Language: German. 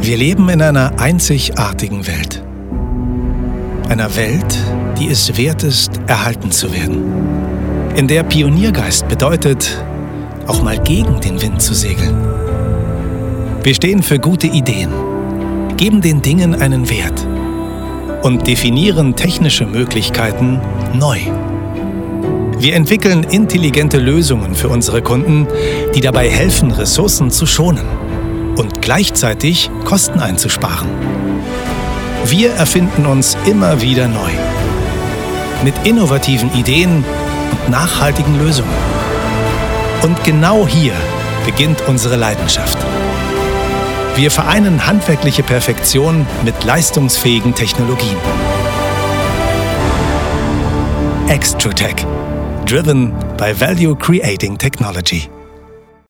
Wir leben in einer einzigartigen Welt. Einer Welt, die es wert ist, erhalten zu werden. In der Pioniergeist bedeutet, auch mal gegen den Wind zu segeln. Wir stehen für gute Ideen, geben den Dingen einen Wert und definieren technische Möglichkeiten neu. Wir entwickeln intelligente Lösungen für unsere Kunden, die dabei helfen, Ressourcen zu schonen und gleichzeitig Kosten einzusparen. Wir erfinden uns immer wieder neu. Mit innovativen Ideen und nachhaltigen Lösungen. Und genau hier beginnt unsere Leidenschaft. Wir vereinen handwerkliche Perfektion mit leistungsfähigen Technologien. Extrutech. Driven by Value Creating Technology.